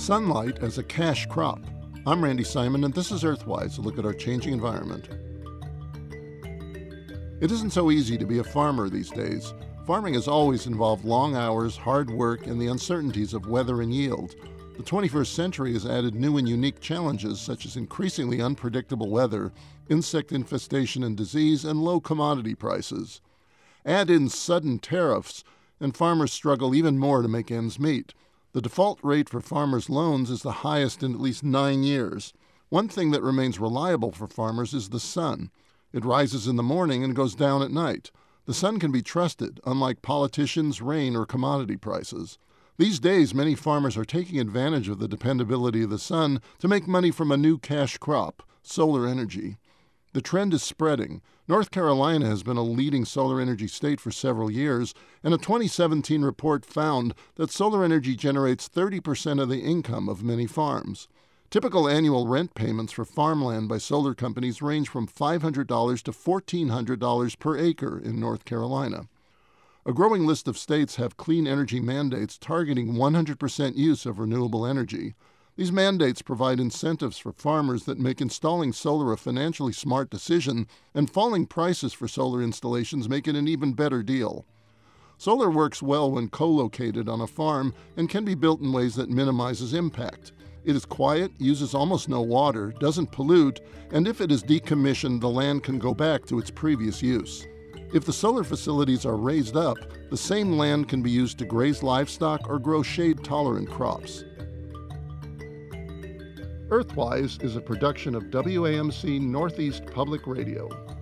Sunlight as a cash crop. I'm Randy Simon, and this is Earthwise, a look at our changing environment. It isn't so easy to be a farmer these days. Farming has always involved long hours, hard work, and the uncertainties of weather and yield. The 21st century has added new and unique challenges such as increasingly unpredictable weather, insect infestation and disease, and low commodity prices. Add in sudden tariffs, and farmers struggle even more to make ends meet. The default rate for farmers' loans is the highest in at least 9 years. One thing that remains reliable for farmers is the sun. It rises in the morning and goes down at night. The sun can be trusted, unlike politicians, rain, or commodity prices. These days, many farmers are taking advantage of the dependability of the sun to make money from a new cash crop, solar energy. The trend is spreading. North Carolina has been a leading solar energy state for several years, and a 2017 report found that solar energy generates 30% of the income of many farms. Typical annual rent payments for farmland by solar companies range from $500 to $1,400 per acre in North Carolina. A growing list of states have clean energy mandates targeting 100% use of renewable energy. These mandates provide incentives for farmers that make installing solar a financially smart decision, and falling prices for solar installations make it an even better deal. Solar works well when co-located on a farm and can be built in ways that minimizes impact. It is quiet, uses almost no water, doesn't pollute, and if it is decommissioned, the land can go back to its previous use. If the solar facilities are raised up, the same land can be used to graze livestock or grow shade-tolerant crops. Earthwise is a production of WAMC Northeast Public Radio.